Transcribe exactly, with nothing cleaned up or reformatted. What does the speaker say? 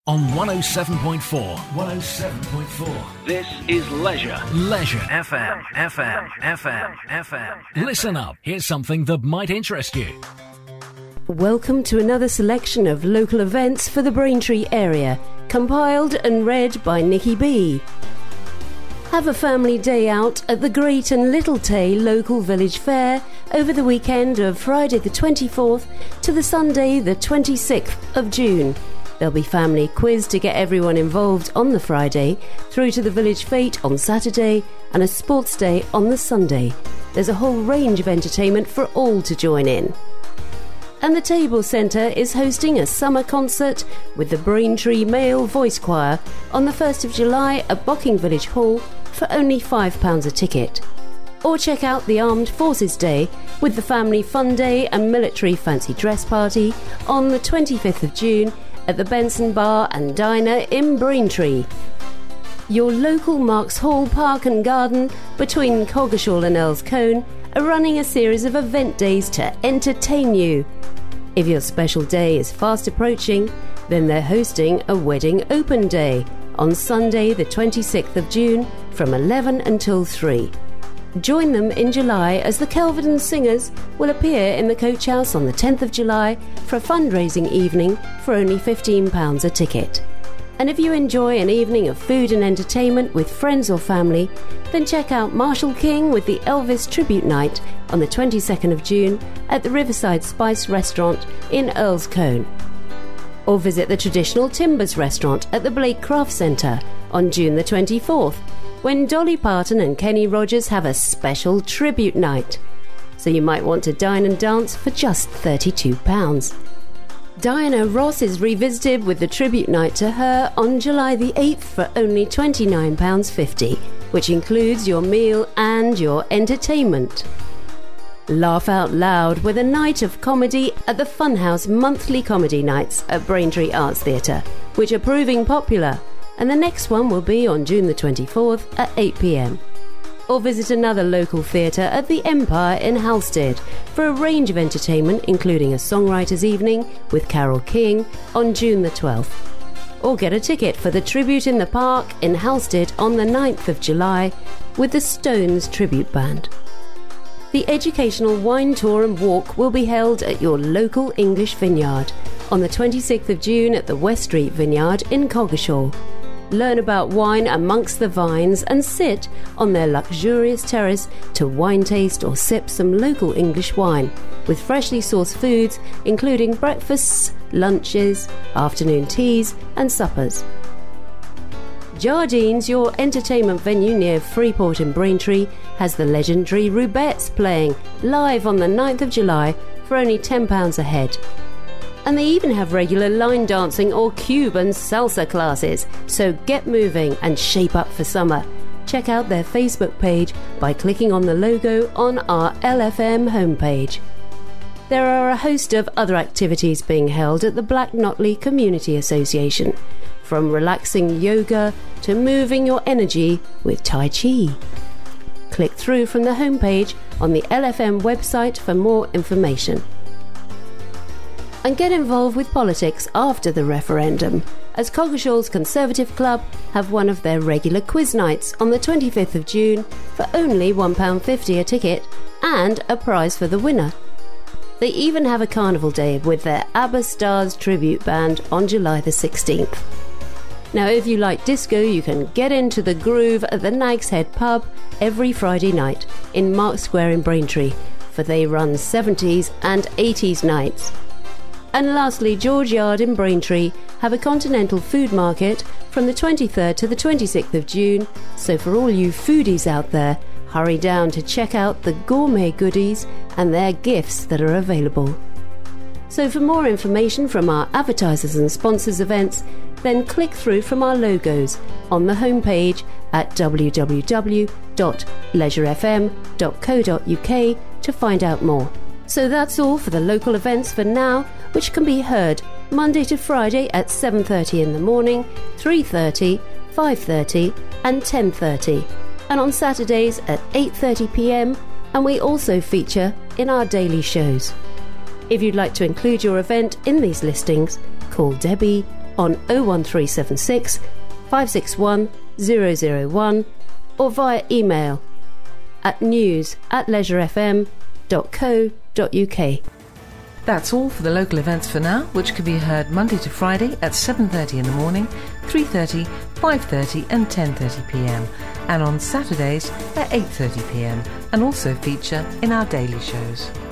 on one oh seven point four. one oh seven point four. This is Leisure. Leisure F M. F M. F M. F M. Listen up. Here's something that might interest you. Welcome to another selection of local events for the Braintree area, compiled and read by Nikki B. Have a family day out at the Great and Little Tay local village fair over the weekend of Friday the twenty-fourth to the Sunday the twenty-sixth of June. There'll be family quiz to get everyone involved on the Friday, through to the village fete on Saturday and a sports day on the Sunday. There's a whole range of entertainment for all to join in. And the Table Centre is hosting a summer concert with the Braintree Male Voice Choir on the first of July at Bocking Village Hall for only five pounds a ticket. Or check out the Armed Forces Day with the Family Fun Day and Military Fancy Dress Party on the twenty-fifth of June at the Benson Bar and Diner in Braintree. Your local Marks Hall Park and Garden between Coggeshall and Earls Colne are running a series of event days to entertain you. If your special day is fast approaching, then they're hosting a wedding open day on Sunday the twenty-sixth of June from eleven until three. Join them in July as the Kelvedon Singers will appear in the Coach House on the tenth of July for a fundraising evening for only fifteen pounds a ticket. And if you enjoy an evening of food and entertainment with friends or family, then check out Marshall King with the Elvis Tribute Night on the twenty-second of June at the Riverside Spice Restaurant in Earls Colne. Or visit the traditional Timbers Restaurant at the Blake Craft Centre on June the twenty-fourth, when Dolly Parton and Kenny Rogers have a special tribute night. So you might want to dine and dance for just thirty-two pounds. Diana Ross is revisited with the tribute night to her on July the eighth for only twenty-nine pounds fifty, which includes your meal and your entertainment. Laugh out loud with a night of comedy at the Funhouse monthly comedy nights at Braintree Arts Theatre, which are proving popular, and the next one will be on June the twenty-fourth at eight p m. Or visit another local theatre at the Empire in Halstead for a range of entertainment, including a songwriters' evening with Carole King on June the twelfth. Or get a ticket for the Tribute in the Park in Halstead on the ninth of July with the Stones Tribute Band. The educational wine tour and walk will be held at your local English vineyard on the twenty-sixth of June at the West Street Vineyard in Coggeshall. Learn about wine amongst the vines and sit on their luxurious terrace to wine taste or sip some local English wine with freshly sourced foods including breakfasts, lunches, afternoon teas and suppers. Jardines, your entertainment venue near Freeport in Braintree, has the legendary Rubettes playing live on the ninth of July for only ten pounds a head. And they even have regular line dancing or cube and salsa classes, so get moving and shape up for summer. Check out their Facebook page by clicking on the logo on our L F M homepage. There are a host of other activities being held at the Black Notley Community Association, from relaxing yoga to moving your energy with Tai Chi. Click through from the homepage on the L F M website for more information. And get involved with politics after the referendum, as Coggeshall's Conservative Club have one of their regular quiz nights on the twenty-fifth of June for only one pound fifty a ticket and a prize for the winner. They even have a carnival day with their ABBA Stars tribute band on July the sixteenth. Now, if you like disco, you can get into the groove at the Nag's Head pub every Friday night in Mark Square in Braintree, for they run seventies and eighties nights. And lastly, George Yard in Braintree have a continental food market from the twenty-third to the twenty-sixth of June, so for all you foodies out there, hurry down to check out the gourmet goodies and their gifts that are available. So for more information from our advertisers and sponsors events, then click through from our logos on the homepage at w w w dot leisure f m dot co dot u k to find out more. So that's all for the local events for now, which can be heard Monday to Friday at seven thirty in the morning, three thirty, five thirty and ten thirty, and on Saturdays at eight thirty p m, and we also feature in our daily shows. If you'd like to include your event in these listings, call Debbie on oh one three seven six, five six one, zero zero one or via email at news at leisurefm dot co dot uk. That's all for the local events for now, which can be heard Monday to Friday at seven thirty in the morning, three thirty, five thirty and ten thirty p m, and on Saturdays at eight thirty p m, and also feature in our daily shows.